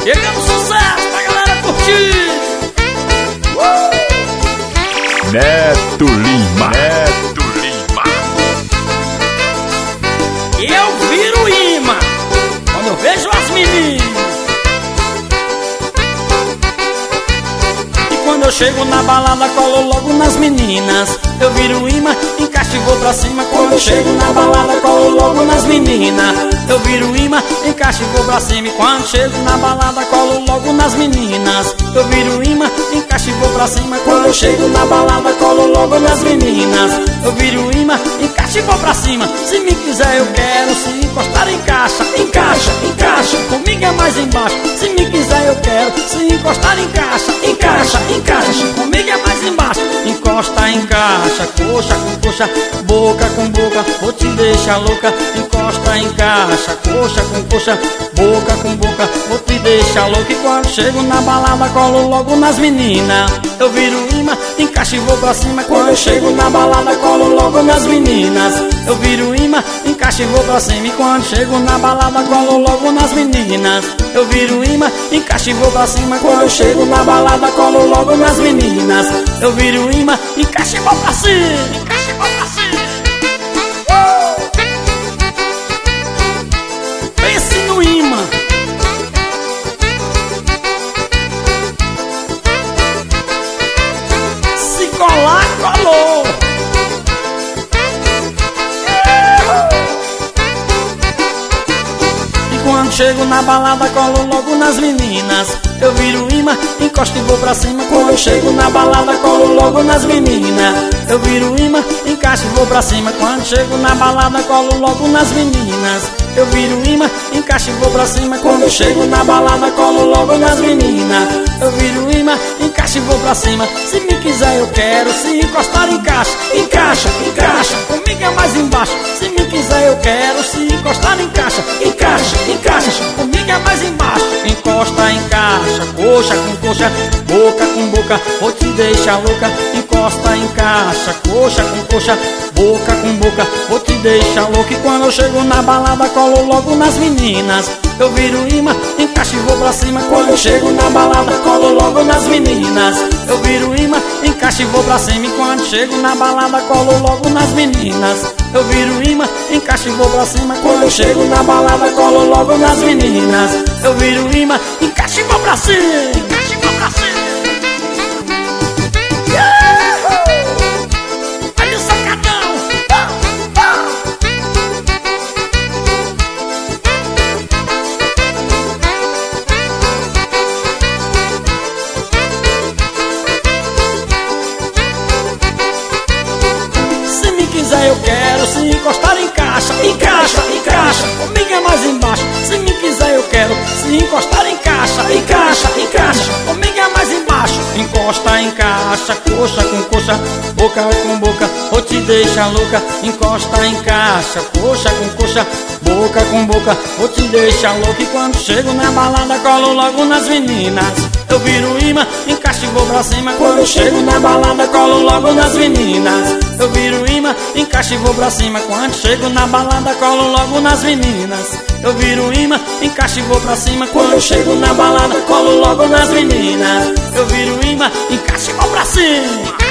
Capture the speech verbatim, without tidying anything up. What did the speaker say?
Chegando sucesso pra galera curtir. uh! Neto Lima, Neto Lima. E eu viro imã quando eu vejo as meninas. E quando eu chego na balada, colo logo nas meninas. Eu viro imã, encaixo e vou pra cima. Quando eu chego na balada, colo logo nas meninas. Eu viro imã, encaixo e vou pra cima. E quando chego na balada, colo logo nas meninas. Eu viro imã, encaixo e vou pra cima. Quando eu chego na balada, colo logo nas meninas. Eu viro imã, encaixo e vou pra cima. Se me quiser eu quero, se encostar encaixa. Encaixa, encaixa, comigo é mais embaixo. Se me quiser eu quero, se encostar encaixa. Encaixa, encaixa, comigo é mais embaixo. Encosta, encaixa, coxa com coxa, boca com boca, vou te deixar louca. Encosta, encaixa, coxa com coxa, boca com boca, vou te deixar louca. E quando chego na balada, colo logo nas meninas. Eu viro imã, encaixo e vou pra cima. Quando eu chego na balada, colo logo nas meninas. Eu viro imã, encaixo e vou pra cima. E quando chego na balada, colo logo nas meninas. Eu viro imã, encaixo e vou pra cima. Quando eu chego na balada, colo logo nas meninas. Eu viro imã, encaixo e vou pra cima. Encaixo e vou pra cima. uh! Pense no imã. Se colar, colou. Quando chego na balada, colo logo nas meninas. Eu viro imã, encosto e vou pra cima. Quando eu chego na balada, colo logo nas meninas. Eu viro imã, encaixo e vou pra cima. Quando chego na balada, colo logo nas meninas. Eu viro imã, encaixo e vou pra cima. Quando eu chego na balada, colo logo nas meninas. Eu viro imã, encaixo e vou pra cima. Se me quiser eu quero, se encostar encaixa. Encaixa, encaixa, comigo é mais embaixo. Se me quiser eu quero, se encostar encaixa. Encaixa, encaixa, comigo é mais embaixo. Encosta, encaixa, coxa com coxa, boca com boca, vou te deixar louca. Encosta, encaixa, coxa com coxa, boca com boca, vou te deixar louca. E quando eu chego na balada, colo logo nas meninas. Eu viro imã, encaixo e vou pra cima. Quando eu chego na balada, colo logo nas meninas. Eu viro imã, encaixo e vou pra cima. E quando chego na balada, colo logo nas meninas. Eu viro imã, encaixo e vou pra cima. Quando eu chego na balada, colo logo nas meninas. Eu viro imã, encaixo e vou pra cima. Encaixo e vou pra cima. Olha o sacadão. Oh, oh. Se me quiser eu quero, se encostar encaixa. Encaixa, encaixa, comigo é mais embaixo. Se me quiser eu quero, se encostar encaixa. Encaixa, encaixa, comigo é mais embaixo. Encosta, encaixa, coxa com coxa, boca com boca, vou te deixar louca. Encosta, encaixa, coxa com coxa, boca com boca, vou te deixar louca. E quando chego na balada, colo logo nas meninas. Eu viro imã, encaixo e vou pra cima. Quando eu chego na balada, colo logo nas meninas. Eu viro imã, encaixo e vou pra cima. Quando chego na balada, colo logo nas meninas. Eu viro imã, encaixo e vou pra cima. Quando eu chego na balada, colo logo nas meninas. Eu viro imã, encaixo e vou pra cima.